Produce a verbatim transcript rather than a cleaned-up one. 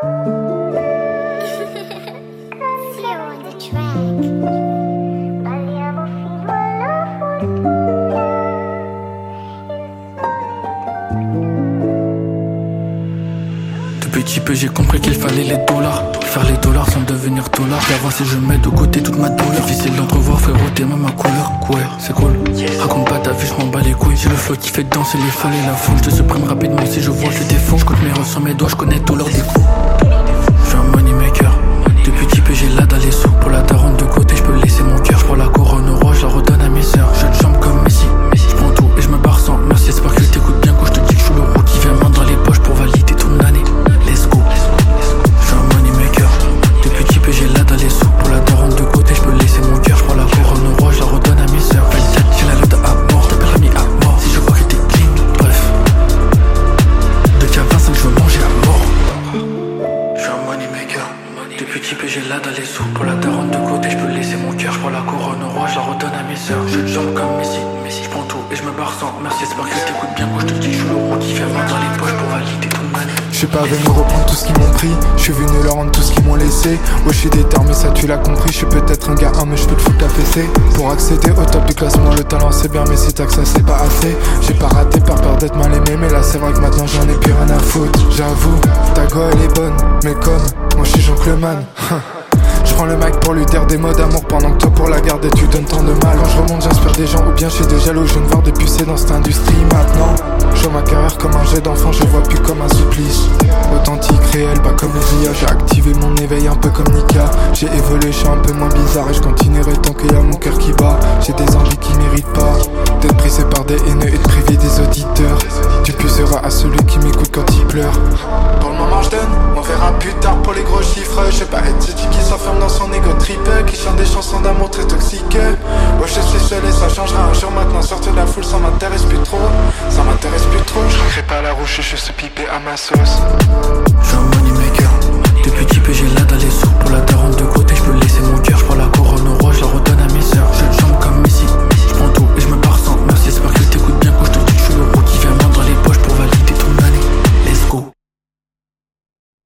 Petit peu j'ai compris qu'il fallait les dollars. Faire les dollars sans devenir dollars. D'avoir si je mets de côté toute ma douleur. Difficile d'entrevoir frérot t'es même ma couleur. Ouais c'est cool, raconte pas ta vie je m'en bats les couilles. J'ai le flow qui fait danser les folles et la foule. Je te supprime rapidement si je vois que t'es fou. Je compte mes refs sur mes doigts, je connais tout leur découp. Je suis un money maker. Depuis petit peu j'ai l'âge les sous. Pour la daronne de côté je peux laisser mon cœur. Je prends la couronne au roi, je la redonne à mes sœurs. Je te jambe comme Messi, je prends tout et je me barre sans merci. J'espère que t'écoutes bien quand je te dis que je suis le roux qui vient main dans les poches pour valider toute l'année. Let's go, je suis un money maker. Depuis petit peu j'ai l'âge les sous. Pour la daronne de côté je peux laisser mon cœur. Je prends la couronne au roi, je la redonne à mes sœurs. vingt-sept j'ai la lutte à mort, t'appelles Rami à mort. Si je vois que t'es clean, bref. De qu'à vingt-cinq je veux manger à mort. Je suis un money maker. Depuis petit peu j'ai l'âge les sous. Pour la daronne de côté je peux laisser mon cœur. Je prends la couronne au roi, je la redonne à mes sœurs. Je te jambe comme Messi, Messi je prends tout et je me barre sans merci. J'espère que t'écoutes bien quand je te dis que je suis le roux qui fait main dans les poches pour valider ton année. Je suis pas venu reprendre tout ce qu'ils m'ont pris. Je suis venu leur rendre tout ce qu'ils m'ont laissé. Ouais je suis déterminé, ça tu l'as compris. Je suis peut-être un gars un mais je peux te foutre la fessée. Pour accéder au top du classement, le talent c'est bien mais si t'as que ça c'est pas assez. J'ai pas raté par peur d'être mal aimé. Mais là c'est vrai que maintenant j'en ai plus rien à foutre. J'avoue, ta go elle est bonne. Mais comme, moi je suis Jean-Cleman. Je prends le mic pour lui dire des mots d'amour pendant que toi pour la garder tu donnes tant de mal. Quand je remonte j'inspire des gens ou bien je suis des jaloux. Je viens de voir des pucés dans cette industrie maintenant. Je vois ma carrière comme un jet d'enfant, je vois plus comme un supplice. Authentique, réel, pas comme Ria. J'ai activé mon éveil un peu comme Nika. J'ai évolué, je suis un peu moins bizarre. Et je continuerai tant qu'il y a mon cœur qui bat. J'ai des envies qui méritent pas d'être brisé par des haineux et de priver des auditeurs. Tu puceras à celui qui m'écoute quand il pleure. Pour le moment je donne, on verra plus tard pour les gros chiffres. Je sais pas être ce type qui s'enferme dans son ego trip, qui chante des chansons d'amour très toxiques. Ouais je suis seul et ça changera un jour. Maintenant sortir de la foule ça m'intéresse plus trop. Ça m'intéresse plus trop. Je recrée pas la rouche, je suis pipé à ma sauce. Je suis un money maker. Depuis petit peu j'ai l'âge les sous.